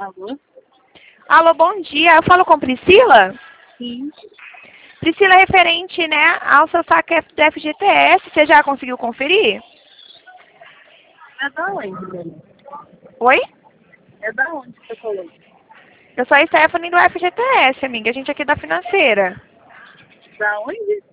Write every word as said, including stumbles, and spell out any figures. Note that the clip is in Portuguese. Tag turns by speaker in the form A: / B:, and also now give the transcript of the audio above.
A: Alô?
B: Alô, bom dia. Eu falo com Priscila?
A: Sim.
B: Priscila, é referente, né, ao seu saque do F G T S, você já conseguiu conferir?
A: É da onde, Dani?
B: Oi?
A: É da onde você falou?
B: Eu sou a Stephanie do F G T S, amiga. A gente aqui da financeira.
A: Da onde?